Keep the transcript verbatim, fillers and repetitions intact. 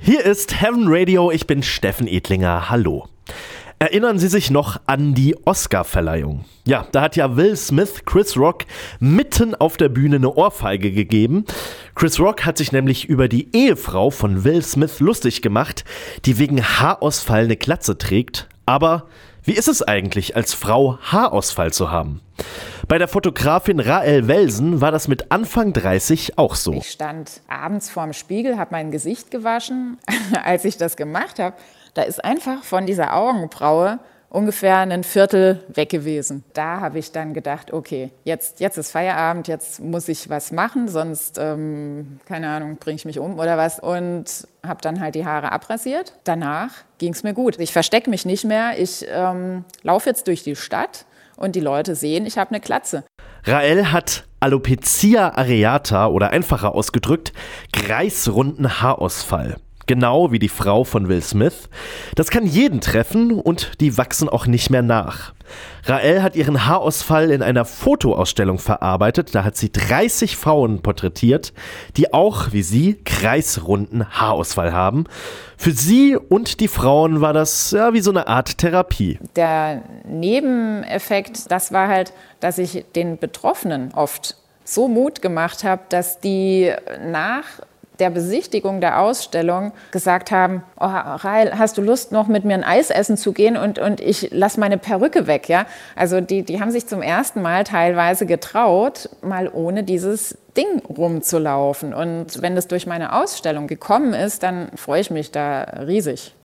Hier ist Heaven Radio, ich bin Steffen Edlinger, hallo. Erinnern Sie sich noch an die Oscar-Verleihung? Ja, da hat ja Will Smith Chris Rock mitten auf der Bühne eine Ohrfeige gegeben. Chris Rock hat sich nämlich über die Ehefrau von Will Smith lustig gemacht, die wegen Haarausfall eine Glatze trägt. Aber wie ist es eigentlich, als Frau Haarausfall zu haben? Bei der Fotografin Rael Welsen war das mit Anfang dreißig auch so. Ich stand abends vorm Spiegel, habe mein Gesicht gewaschen. Als ich das gemacht habe, da ist einfach von dieser Augenbraue ungefähr ein Viertel weg gewesen. Da habe ich dann gedacht, okay, jetzt, jetzt ist Feierabend, jetzt muss ich was machen, sonst, ähm, keine Ahnung, bringe ich mich um oder was. Und habe dann halt die Haare abrasiert. Danach ging es mir gut. Ich verstecke mich nicht mehr, ich ähm, laufe jetzt durch die Stadt und die Leute sehen, ich habe eine Glatze. Rael hat Alopecia areata oder einfacher ausgedrückt kreisrunden Haarausfall. Genau wie die Frau von Will Smith. Das kann jeden treffen und die wachsen auch nicht mehr nach. Rael hat ihren Haarausfall in einer Fotoausstellung verarbeitet. Da hat sie dreißig Frauen porträtiert, die auch, wie sie, kreisrunden Haarausfall haben. Für sie und die Frauen war das ja wie so eine Art Therapie. Der Nebeneffekt, das war halt, dass ich den Betroffenen oft so Mut gemacht habe, dass die nach der Besichtigung der Ausstellung gesagt haben, oh, Rael, hast du Lust, noch mit mir ein Eis essen zu gehen und, und ich lasse meine Perücke weg, ja? Also die, die haben sich zum ersten Mal teilweise getraut, mal ohne dieses Ding rumzulaufen. Und wenn das durch meine Ausstellung gekommen ist, dann freue ich mich da riesig.